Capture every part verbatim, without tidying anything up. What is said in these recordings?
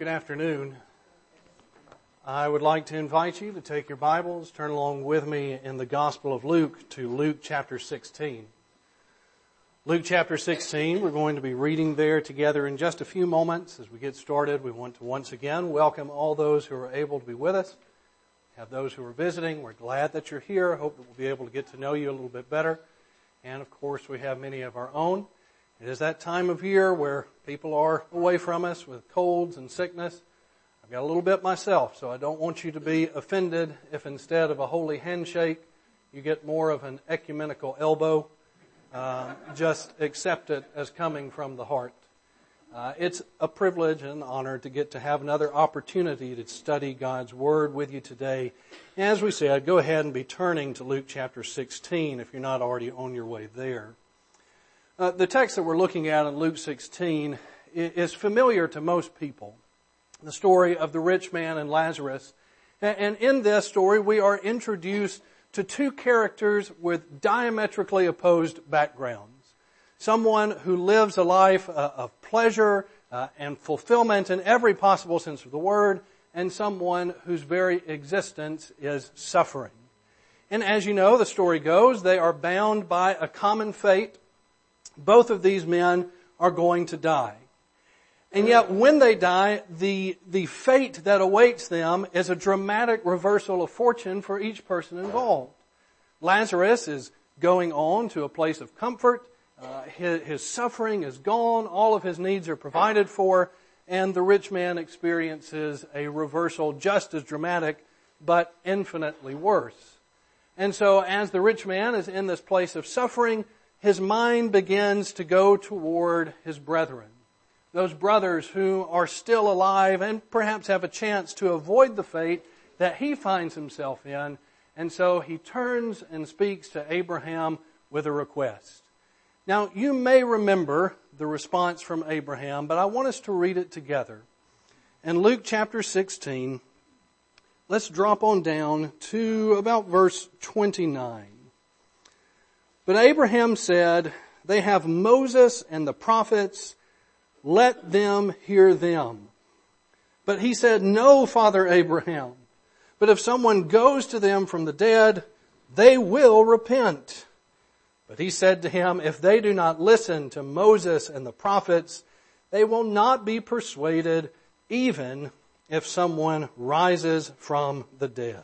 Good afternoon. I would like to invite you to take your Bibles, turn along with me in the Gospel of Luke to Luke chapter sixteen. Luke chapter sixteen, we're going to be reading there together in just a few moments. As we get started, we want to once again welcome all those who are able to be with us. We have those who are visiting. We're glad that you're here. I hope that we'll be able to get to know you a little bit better. And of course, we have many of our own. It is that time of year where people are away from us with colds and sickness. I've got a little bit myself, so I don't want you to be offended if instead of a holy handshake, you get more of an ecumenical elbow. Uh, just accept it as coming from the heart. Uh, it's a privilege and an honor to get to have another opportunity to study God's Word with you today. As we said, go ahead and be turning to Luke chapter sixteen if you're not already on your way there. Uh, the text that we're looking at in Luke sixteen is familiar to most people. The story of the rich man and Lazarus. And in this story, we are introduced to two characters with diametrically opposed backgrounds. Someone who lives a life of pleasure uh, and fulfillment in every possible sense of the word, and someone whose very existence is suffering. And as you know, the story goes, they are bound by a common fate. Both of these men are going to die. And yet when they die, the, the fate that awaits them is a dramatic reversal of fortune for each person involved. Lazarus is going on to a place of comfort. Uh, his, his suffering is gone. All of his needs are provided for. And the rich man experiences a reversal just as dramatic, but infinitely worse. And so as the rich man is in this place of suffering, his mind begins to go toward his brethren. Those brothers who are still alive and perhaps have a chance to avoid the fate that he finds himself in. And so he turns and speaks to Abraham with a request. Now, you may remember the response from Abraham, but I want us to read it together. In Luke chapter sixteen, let's drop on down to about verse twenty-nine. But Abraham said, "They have Moses and the prophets. Let them hear them." But he said, "No, Father Abraham. But if someone goes to them from the dead, they will repent." But he said to him, "If they do not listen to Moses and the prophets, they will not be persuaded, even if someone rises from the dead."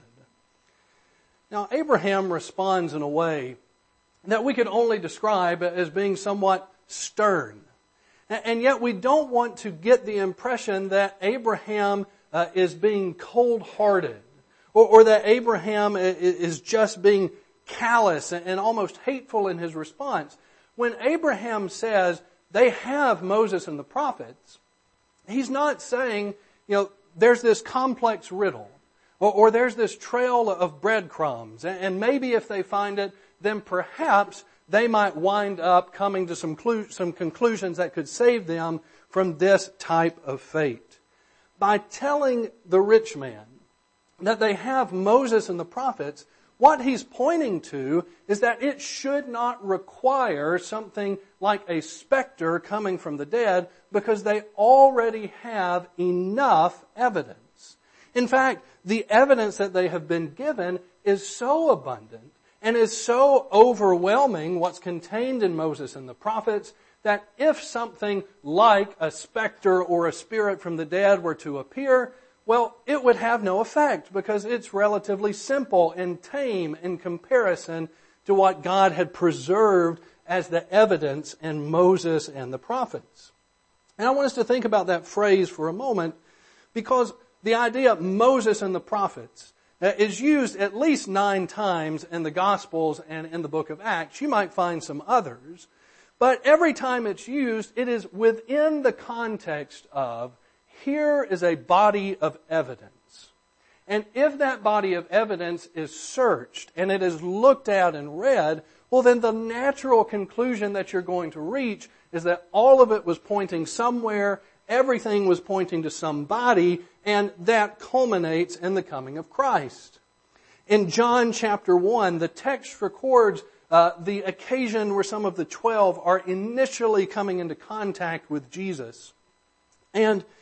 Now, Abraham responds in a way that we could only describe as being somewhat stern. And yet we don't want to get the impression that Abraham uh, is being cold-hearted, or, or that Abraham is just being callous and almost hateful in his response. When Abraham says they have Moses and the prophets, he's not saying, you know, there's this complex riddle, or, or there's this trail of breadcrumbs, and maybe if they find it, then perhaps they might wind up coming to some, clu- some conclusions that could save them from this type of fate. By telling the rich man that they have Moses and the prophets, what he's pointing to is that it should not require something like a specter coming from the dead, because they already have enough evidence. In fact, the evidence that they have been given is so abundant and is so overwhelming, what's contained in Moses and the prophets, that if something like a specter or a spirit from the dead were to appear, well, it would have no effect, because it's relatively simple and tame in comparison to what God had preserved as the evidence in Moses and the prophets. And I want us to think about that phrase for a moment, because the idea of Moses and the prophets is used at least nine times in the Gospels and in the book of Acts. You might find some others. But every time it's used, it is within the context of, here is a body of evidence. And if that body of evidence is searched and it is looked at and read, well, then the natural conclusion that you're going to reach is that all of it was pointing somewhere. Everything was pointing to somebody, and that culminates in the coming of Christ. In John chapter one, the text records uh, the occasion where some of the twelve are initially coming into contact with Jesus. And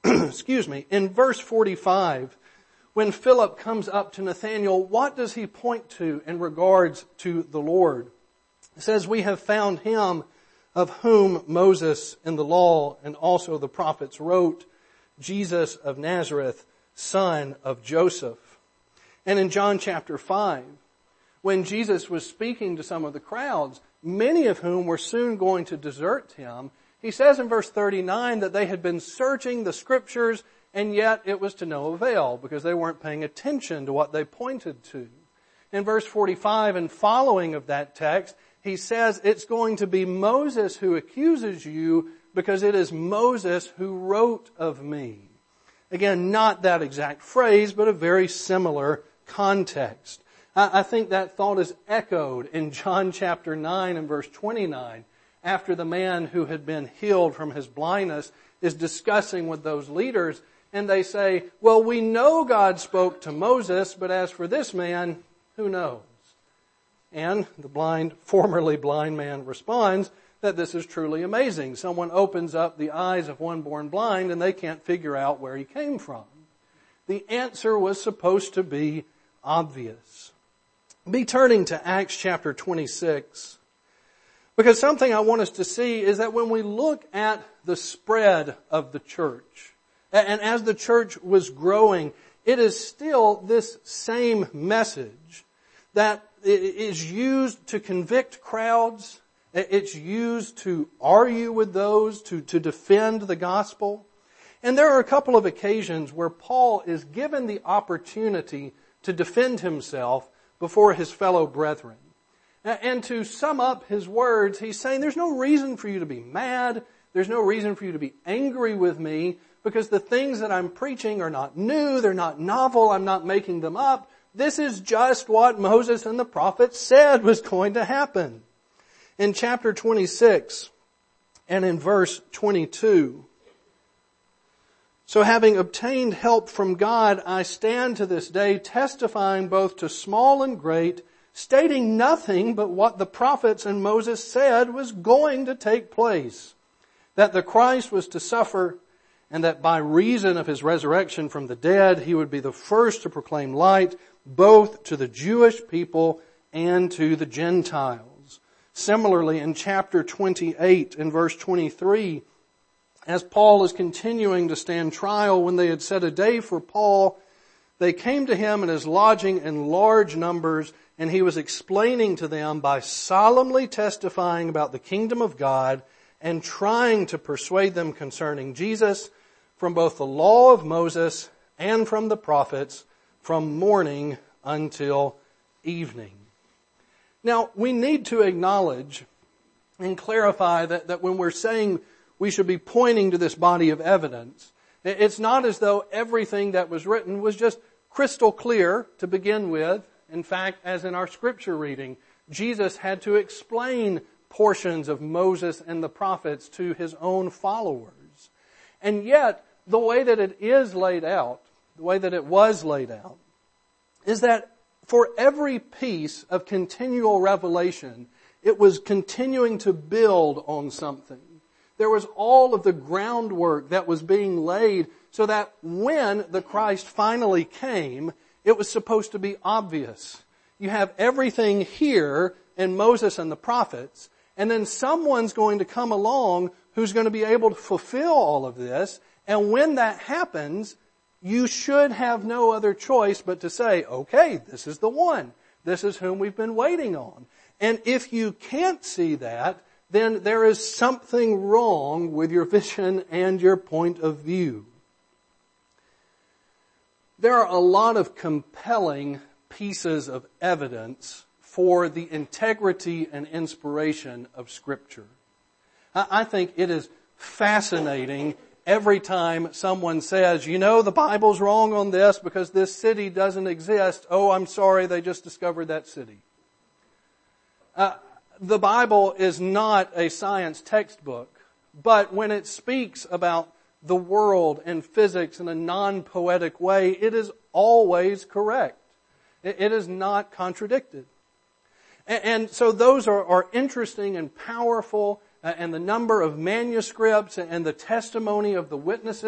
excuse me, in verse forty-five, when Philip comes up to Nathanael, what does he point to in regards to the Lord? It says, we have found him of whom Moses in the law and also the prophets wrote, Jesus of Nazareth, son of Joseph. And in John chapter five, when Jesus was speaking to some of the crowds, many of whom were soon going to desert him, he says in verse thirty-nine that they had been searching the scriptures, and yet it was to no avail because they weren't paying attention to what they pointed to. In verse forty-five and following of that text, he says it's going to be Moses who accuses you because it is Moses who wrote of me. Again, not that exact phrase, but a very similar context. I think that thought is echoed in John chapter nine and verse twenty-nine, after the man who had been healed from his blindness is discussing with those leaders, and they say, well, we know God spoke to Moses, but as for this man, who knows? And the blind, formerly blind man responds that this is truly amazing. Someone opens up the eyes of one born blind and they can't figure out where he came from. The answer was supposed to be obvious. Be turning to Acts chapter twenty-six, because something I want us to see is that when we look at the spread of the church, and as the church was growing, it is still this same message that is used to convict crowds. It's used to argue with those, to, to defend the gospel. And there are a couple of occasions where Paul is given the opportunity to defend himself before his fellow brethren. And to sum up his words, he's saying there's no reason for you to be mad. There's no reason for you to be angry with me, because the things that I'm preaching are not new. They're not novel. I'm not making them up. This is just what Moses and the prophets said was going to happen. In chapter twenty-six and in verse twenty-two, so having obtained help from God, I stand to this day testifying both to small and great, stating nothing but what the prophets and Moses said was going to take place, that the Christ was to suffer, and that by reason of his resurrection from the dead, he would be the first to proclaim light, both to the Jewish people and to the Gentiles. Similarly, in chapter twenty-eight and verse twenty-three, as Paul is continuing to stand trial, when they had set a day for Paul, they came to him in his lodging in large numbers, and he was explaining to them by solemnly testifying about the kingdom of God and trying to persuade them concerning Jesus from both the law of Moses and from the prophets, from morning until evening. Now, we need to acknowledge and clarify that, that when we're saying we should be pointing to this body of evidence, it's not as though everything that was written was just crystal clear to begin with. In fact, as in our scripture reading, Jesus had to explain portions of Moses and the prophets to his own followers. And yet, the way that it is laid out, the way that it was laid out, is that for every piece of continual revelation, it was continuing to build on something. There was all of the groundwork that was being laid so that when the Christ finally came, it was supposed to be obvious. You have everything here in Moses and the prophets, and then someone's going to come along who's going to be able to fulfill all of this. And when that happens, you should have no other choice but to say, okay, this is the one. This is whom we've been waiting on. And if you can't see that, then there is something wrong with your vision and your point of view. There are a lot of compelling pieces of evidence for the integrity and inspiration of Scripture. I think it is fascinating every time someone says, you know, the Bible's wrong on this because this city doesn't exist. Oh, I'm sorry, they just discovered that city. Uh, the Bible is not a science textbook, but when it speaks about the world and physics in a non-poetic way, it is always correct. It, it is not contradicted. And, and so those are, are interesting and powerful, uh, and the number of manuscripts and the testimony of the witnesses,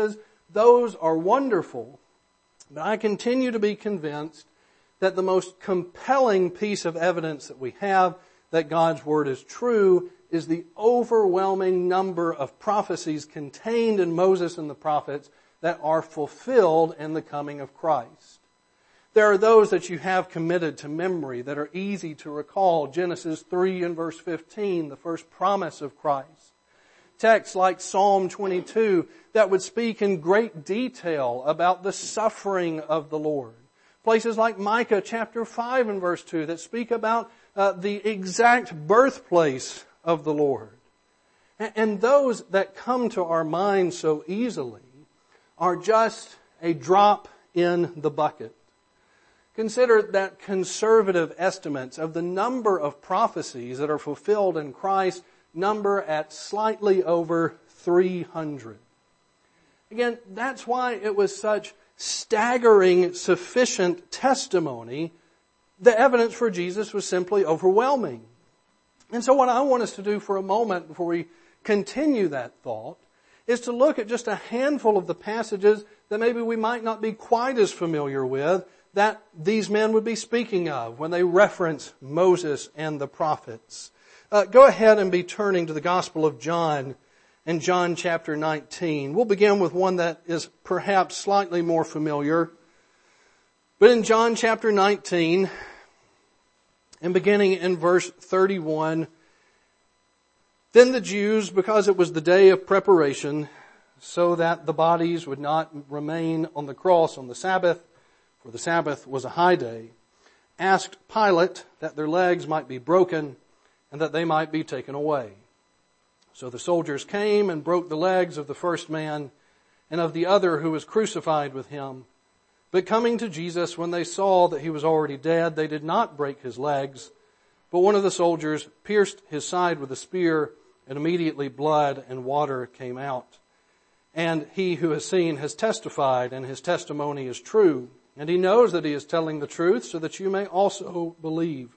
Those are wonderful, but I continue to be convinced that the most compelling piece of evidence that we have that God's Word is true is the overwhelming number of prophecies contained in Moses and the prophets that are fulfilled in the coming of Christ. There are those that you have committed to memory that are easy to recall. Genesis three and verse fifteen, the first promise of Christ. Texts like Psalm twenty-two that would speak in great detail about the suffering of the Lord. Places like Micah chapter five and verse two that speak about uh, the exact birthplace of the Lord. And, and those that come to our minds so easily are just a drop in the bucket. Consider that conservative estimates of the number of prophecies that are fulfilled in Christ number at slightly over three hundred. Again, that's why it was such staggering, sufficient testimony. The evidence for Jesus was simply overwhelming. And so what I want us to do for a moment before we continue that thought is to look at just a handful of the passages that maybe we might not be quite as familiar with that these men would be speaking of when they reference Moses and the prophets. Uh, go ahead and be turning to the Gospel of John in John chapter nineteen. We'll begin with one that is perhaps slightly more familiar. But in John chapter nineteen, and beginning in verse thirty-one, then the Jews, because it was the day of preparation, so that the bodies would not remain on the cross on the Sabbath, for the Sabbath was a high day, asked Pilate that their legs might be broken and that they might be taken away. So the soldiers came and broke the legs of the first man and of the other who was crucified with him. But coming to Jesus, when they saw that he was already dead, they did not break his legs. But one of the soldiers pierced his side with a spear, and immediately blood and water came out. And he who has seen has testified, and his testimony is true. And he knows that he is telling the truth, so that you may also believe.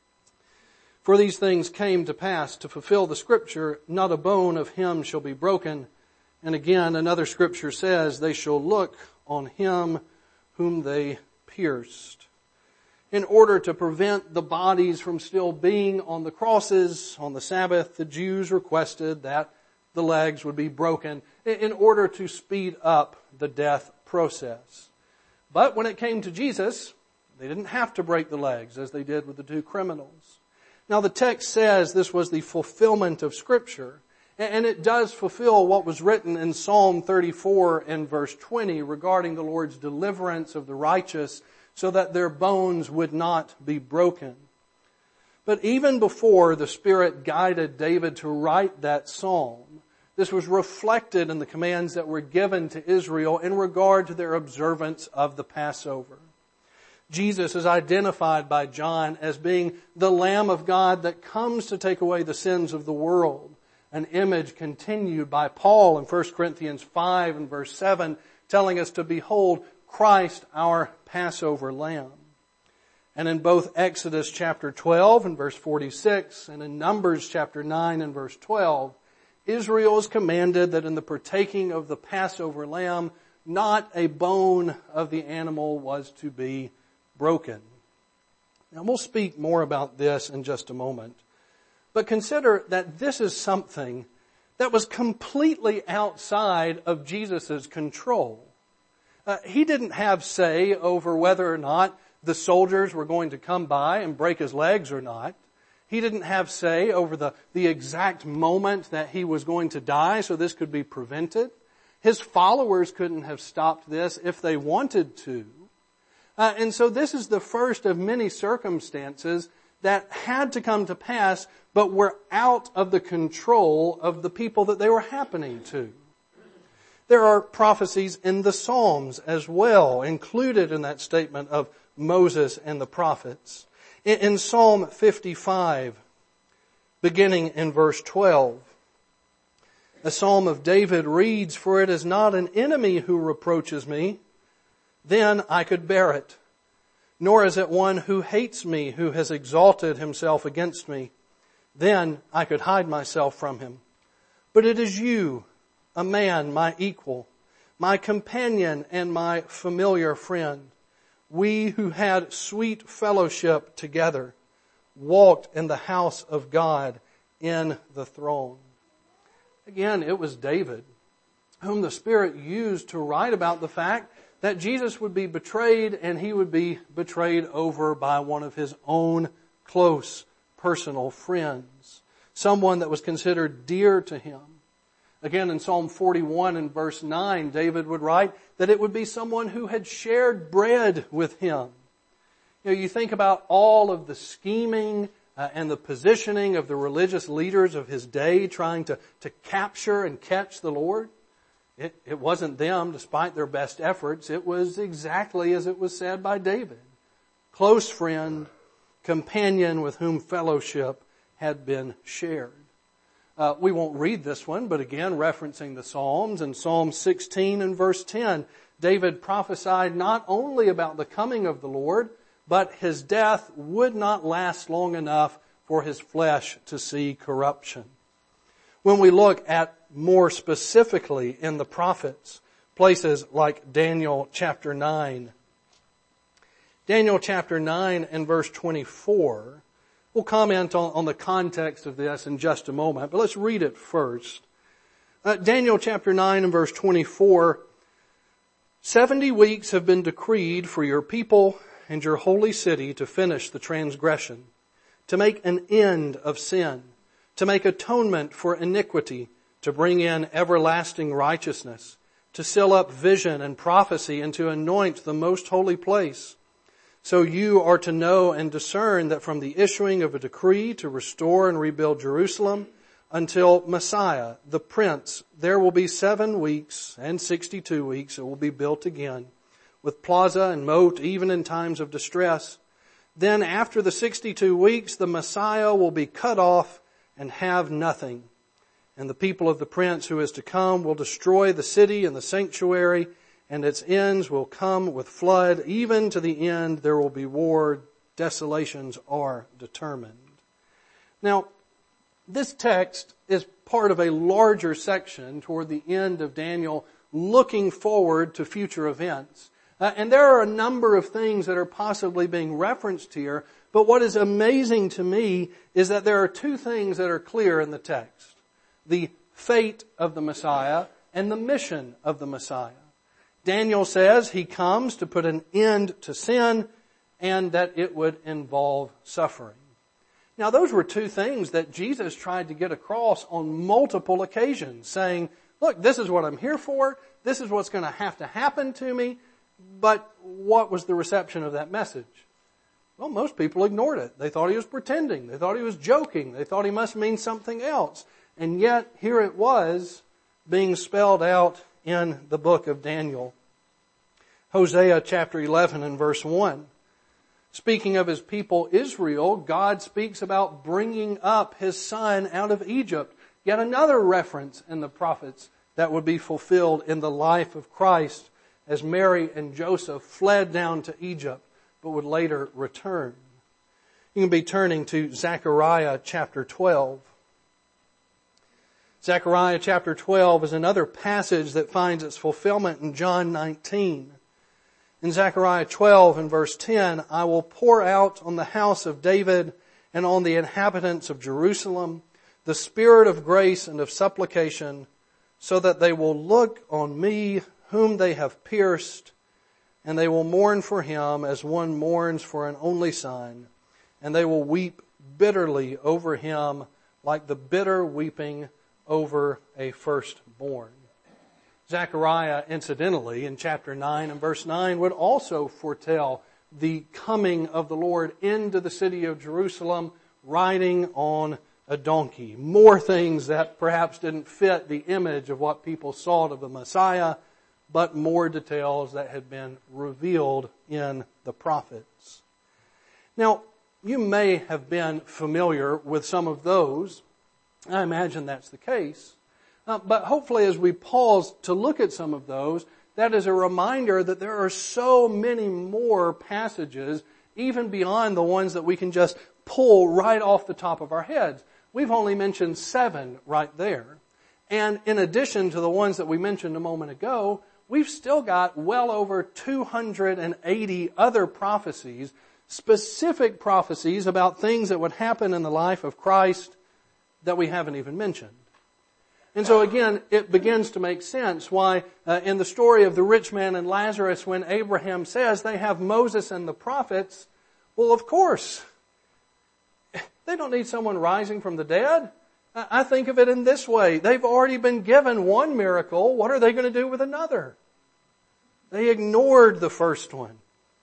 For these things came to pass to fulfill the scripture, not a bone of him shall be broken. And again, another scripture says, they shall look on him whom they pierced. In order to prevent the bodies from still being on the crosses on the Sabbath, the Jews requested that the legs would be broken in order to speed up the death process. But when it came to Jesus, they didn't have to break the legs as they did with the two criminals. Now the text says this was the fulfillment of Scripture, and it does fulfill what was written in Psalm thirty-four and verse twenty regarding the Lord's deliverance of the righteous so that their bones would not be broken. But even before the Spirit guided David to write that psalm, this was reflected in the commands that were given to Israel in regard to their observance of the Passover. Jesus is identified by John as being the Lamb of God that comes to take away the sins of the world. An image continued by Paul in First Corinthians five and verse seven, telling us to behold Christ our Passover Lamb. And in both Exodus chapter twelve and verse forty-six and in Numbers chapter nine and verse twelve, Israel is commanded that in the partaking of the Passover Lamb, not a bone of the animal was to be broken. Now we'll speak more about this in just a moment. But consider that this is something that was completely outside of Jesus' control. Uh, he didn't have say over whether or not the soldiers were going to come by and break his legs or not. He didn't have say over the, the exact moment that he was going to die, so this could be prevented. His followers couldn't have stopped this if they wanted to. Uh, and so this is the first of many circumstances that had to come to pass, but were out of the control of the people that they were happening to. There are prophecies in the Psalms as well, included in that statement of Moses and the prophets. In, in Psalm fifty-five, beginning in verse twelve, a psalm of David reads, "For it is not an enemy who reproaches me, then I could bear it. Nor is it one who hates me, who has exalted himself against me. Then I could hide myself from him. But it is you, a man, my equal, my companion and my familiar friend. We who had sweet fellowship together walked in the house of God in the throne. Again, it was David whom the Spirit used to write about the fact that Jesus would be betrayed, and he would be betrayed over by one of his own close personal friends, someone that was considered dear to him. Again, in Psalm forty-one and verse nine, David would write that it would be someone who had shared bread with him. You know, you think about all of the scheming uh, and the positioning of the religious leaders of his day trying to, to capture and catch the Lord. It, it wasn't them, despite their best efforts. It was exactly as it was said by David. Close friend, companion with whom fellowship had been shared. Uh, we won't read this one, but again, referencing the Psalms, in Psalm sixteen and verse ten, David prophesied not only about the coming of the Lord, but his death would not last long enough for his flesh to see corruption. When we look at more specifically in the prophets, places like Daniel chapter nine, Daniel chapter nine and verse twenty-four, we'll comment on, on the context of this in just a moment, but let's read it first. Uh, Daniel chapter nine and verse twenty-four, seventy weeks have been decreed for your people and your holy city to finish the transgression, to make an end of sin, to make atonement for iniquity, to bring in everlasting righteousness, to seal up vision and prophecy, and to anoint the most holy place. So you are to know and discern that from the issuing of a decree to restore and rebuild Jerusalem until Messiah, the Prince, there will be seven weeks and sixty-two weeks it will be built again, with plaza and moat even in times of distress. Then after the sixty-two weeks, the Messiah will be cut off and have nothing. And the people of the Prince who is to come will destroy the city and the sanctuary, and its ends will come with flood. Even to the end there will be war. Desolations are determined. Now, this text is part of a larger section toward the end of Daniel, looking forward to future events. Uh, and there are a number of things that are possibly being referenced here, but what is amazing to me is that there are two things that are clear in the text: the fate of the Messiah and the mission of the Messiah. Daniel says he comes to put an end to sin and that it would involve suffering. Now, those were two things that Jesus tried to get across on multiple occasions, saying, look, this is what I'm here for. This is what's going to have to happen to me. But what was the reception of that message? Well, most people ignored it. They thought he was pretending. They thought he was joking. They thought he must mean something else. And yet, here it was being spelled out in the book of Daniel. Hosea chapter eleven and verse one. Speaking of his people Israel, God speaks about bringing up his son out of Egypt. Yet another reference in the prophets that would be fulfilled in the life of Christ as Mary and Joseph fled down to Egypt but would later return. You can be turning to Zechariah chapter twelve. Zechariah chapter twelve is another passage that finds its fulfillment in John nineteen. In Zechariah twelve and verse ten, I will pour out on the house of David and on the inhabitants of Jerusalem the spirit of grace and of supplication, so that they will look on me whom they have pierced, and they will mourn for him as one mourns for an only son, and they will weep bitterly over him like the bitter weeping over a firstborn. Zechariah, incidentally, in chapter nine and verse nine, would also foretell the coming of the Lord into the city of Jerusalem riding on a donkey. More things that perhaps didn't fit the image of what people saw of the Messiah, but more details that had been revealed in the prophets. Now, you may have been familiar with some of those. I imagine that's the case. Uh, but hopefully as we pause to look at some of those, that is a reminder that there are so many more passages, even beyond the ones that we can just pull right off the top of our heads. We've only mentioned seven right there. And in addition to the ones that we mentioned a moment ago, we've still got well over two hundred eighty other prophecies, specific prophecies about things that would happen in the life of Christ that we haven't even mentioned. And so again, it begins to make sense why uh, in the story of the rich man and Lazarus, when Abraham says they have Moses and the prophets, well, of course, they don't need someone rising from the dead. I think of it in this way. They've already been given one miracle. What are they going to do with another? They ignored the first one.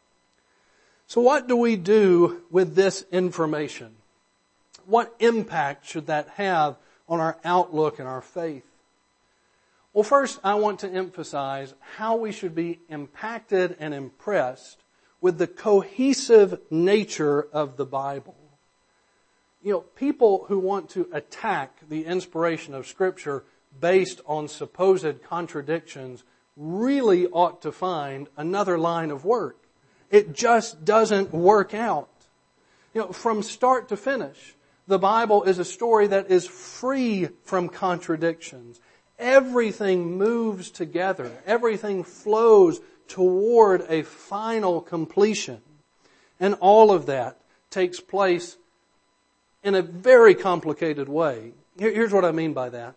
So what do we do with this information? What impact should that have on our outlook and our faith? Well, first, I want to emphasize how we should be impacted and impressed with the cohesive nature of the Bible. You know, people who want to attack the inspiration of Scripture based on supposed contradictions really ought to find another line of work. It just doesn't work out. You know, from start to finish, the Bible is a story that is free from contradictions. Everything moves together. Everything flows toward a final completion. And all of that takes place in a very complicated way. Here's what I mean by that.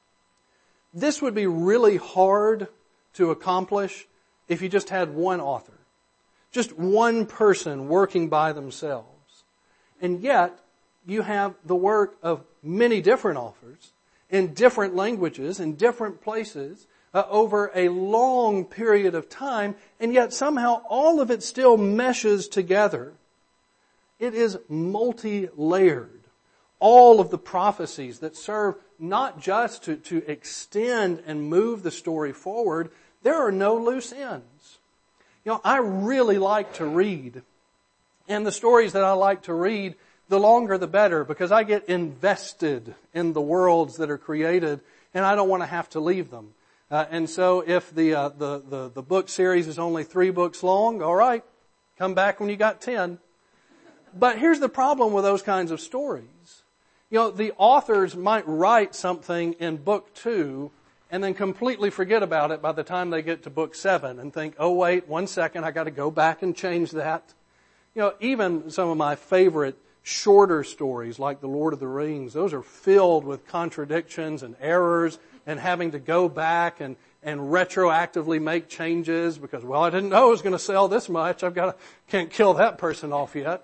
This would be really hard to accomplish if you just had one author. Just one person working by themselves. And yet, you have the work of many different authors in different languages, in different places, uh, over a long period of time, and yet somehow all of it still meshes together. It is multi-layered. All of the prophecies that serve not just to, to extend and move the story forward, there are no loose ends. You know, I really like to read. And the stories that I like to read, the longer the better, because I get invested in the worlds that are created, and I don't want to have to leave them. Uh, and so if the, uh, the, the, the book series is only three books long, all right, come back when you got ten. But here's the problem with those kinds of stories. You know, the authors might write something in book two and then completely forget about it by the time they get to book seven and think, oh wait, one second, I got to go back and change that. You know, even some of my favorite shorter stories like The Lord of the Rings, those are filled with contradictions and errors and having to go back and, and retroactively make changes because, well, I didn't know it was going to sell this much. I've got to, can't kill that person off yet.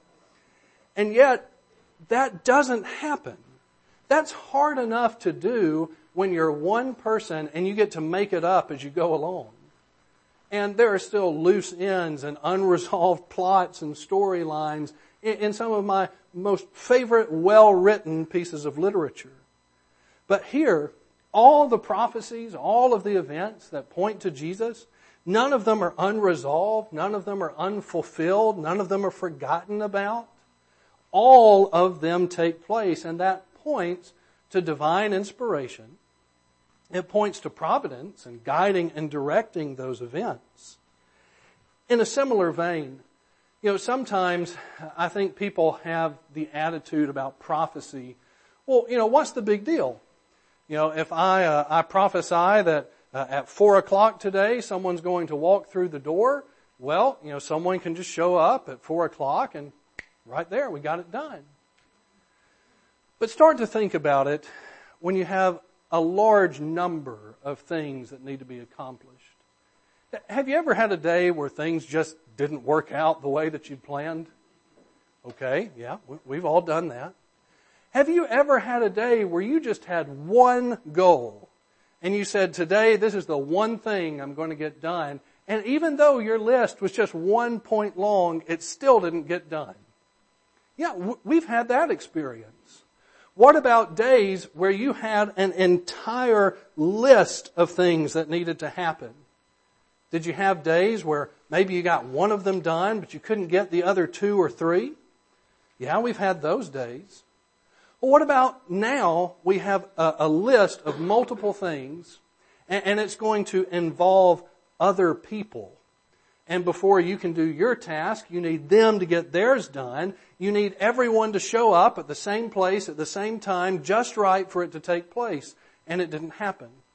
And yet, that doesn't happen. That's hard enough to do when you're one person and you get to make it up as you go along. And there are still loose ends and unresolved plots and storylines in some of my most favorite well-written pieces of literature. But here, all the prophecies, all of the events that point to Jesus, none of them are unresolved, none of them are unfulfilled, none of them are forgotten about. All of them take place, and that points to divine inspiration. It points to providence and guiding and directing those events. In a similar vein, you know, sometimes I think people have the attitude about prophecy, well, you know, what's the big deal? You know, if I, uh, I prophesy that uh, at four o'clock today someone's going to walk through the door, well, you know, someone can just show up at four o'clock and right there, we got it done. But start to think about it when you have a large number of things that need to be accomplished. Have you ever had a day where things just didn't work out the way that you'd planned? Okay, yeah, we've all done that. Have you ever had a day where you just had one goal and you said, today this is the one thing I'm going to get done, and even though your list was just one point long, it still didn't get done? Yeah, we've had that experience. What about days where you had an entire list of things that needed to happen? Did you have days where maybe you got one of them done, but you couldn't get the other two or three? Yeah, we've had those days. Well, what about now we have a, a list of multiple things, and, and it's going to involve other people. And before you can do your task, you need them to get theirs done. You need everyone to show up at the same place at the same time, just right for it to take place. And it didn't happen.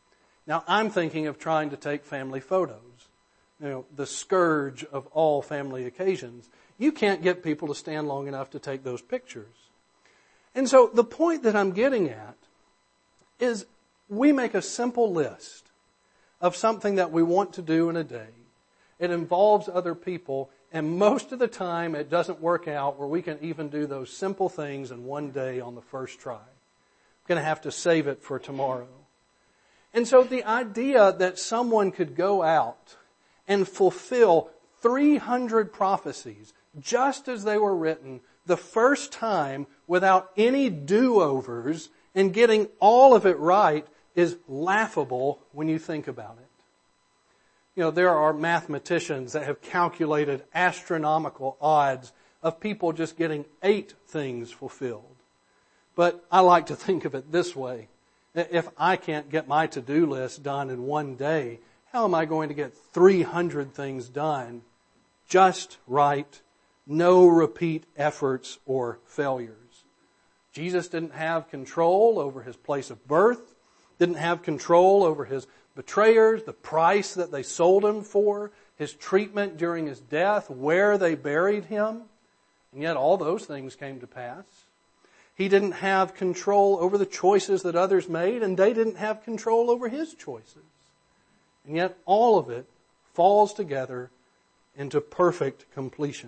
Now, I'm thinking of trying to take family photos. You know, the scourge of all family occasions. You can't get people to stand long enough to take those pictures. And so the point that I'm getting at is we make a simple list of something that we want to do in a day. It involves other people, and most of the time it doesn't work out where we can even do those simple things in one day on the first try. I'm going to have to save it for tomorrow. And so the idea that someone could go out and fulfill three hundred prophecies just as they were written the first time without any do-overs and getting all of it right is laughable when you think about it. You know, there are mathematicians that have calculated astronomical odds of people just getting eight things fulfilled. But I like to think of it this way. If I can't get my to-do list done in one day, how am I going to get three hundred things done just right, no repeat efforts or failures? Jesus didn't have control over his place of birth, didn't have control over his betrayers, the price that they sold him for, his treatment during his death, where they buried him, and yet all those things came to pass. He didn't have control over the choices that others made, and they didn't have control over his choices. And yet all of it falls together into perfect completion.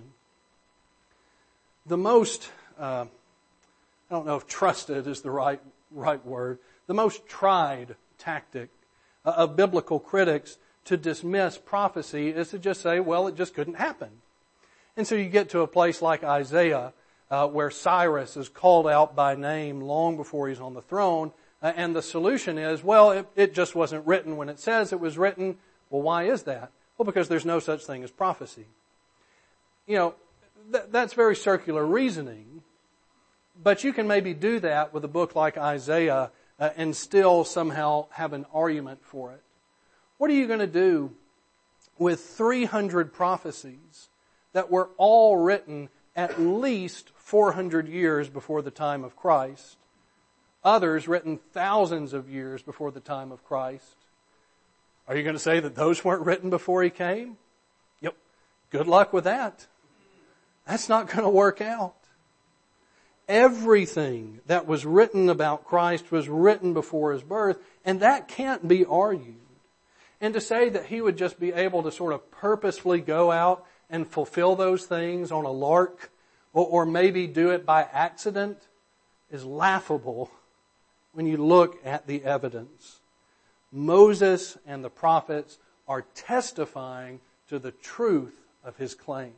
The most, uh, I don't know if trusted is the right, right word, the most tried tactic uh, of biblical critics to dismiss prophecy is to just say, well, it just couldn't happen. And so you get to a place like Isaiah, uh, where Cyrus is called out by name long before he's on the throne, uh, and the solution is, well, it, it just wasn't written when it says it was written. Well, why is that? Well, because there's no such thing as prophecy. You know, th- that's very circular reasoning, but you can maybe do that with a book like Isaiah uh, and still somehow have an argument for it. What are you going to do with three hundred prophecies that were all written at least four hundred years before the time of Christ, others written thousands of years before the time of Christ? Are you going to say that those weren't written before he came? Yep. Good luck with that. That's not going to work out. Everything that was written about Christ was written before his birth, and that can't be argued. And to say that he would just be able to sort of purposefully go out and fulfill those things on a lark, or, or maybe do it by accident, is laughable when you look at the evidence. Moses and the prophets are testifying to the truth of his claims.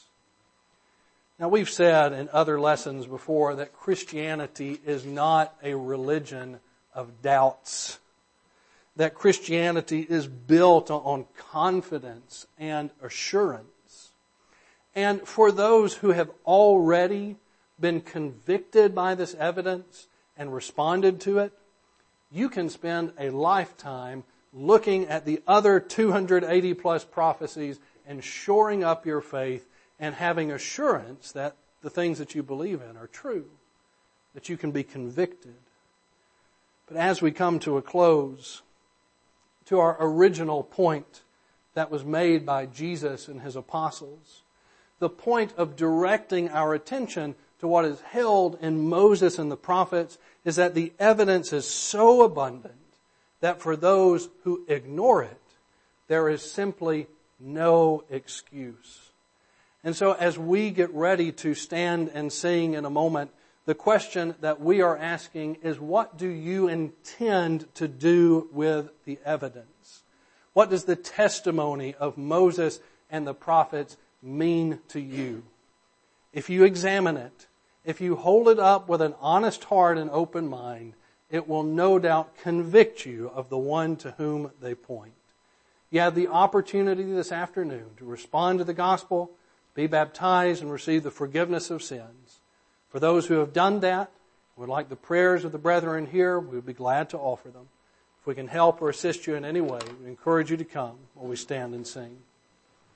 Now, we've said in other lessons before that Christianity is not a religion of doubts. That Christianity is built on confidence and assurance. And for those who have already been convicted by this evidence and responded to it, you can spend a lifetime looking at the other two hundred eighty plus prophecies and shoring up your faith and having assurance that the things that you believe in are true, that you can be convicted. But as we come to a close, to our original point that was made by Jesus and his apostles, the point of directing our attention to what is held in Moses and the prophets is that the evidence is so abundant that for those who ignore it, there is simply no excuse. And so as we get ready to stand and sing in a moment, the question that we are asking is, what do you intend to do with the evidence? What does the testimony of Moses and the prophets mean to you? If you examine it, if you hold it up with an honest heart and open mind, it will no doubt convict you of the one to whom they point. You have the opportunity this afternoon to respond to the gospel, be baptized, and receive the forgiveness of sins. For those who have done that, would like the prayers of the brethren here, we would be glad to offer them. If we can help or assist you in any way, we encourage you to come while we stand and sing.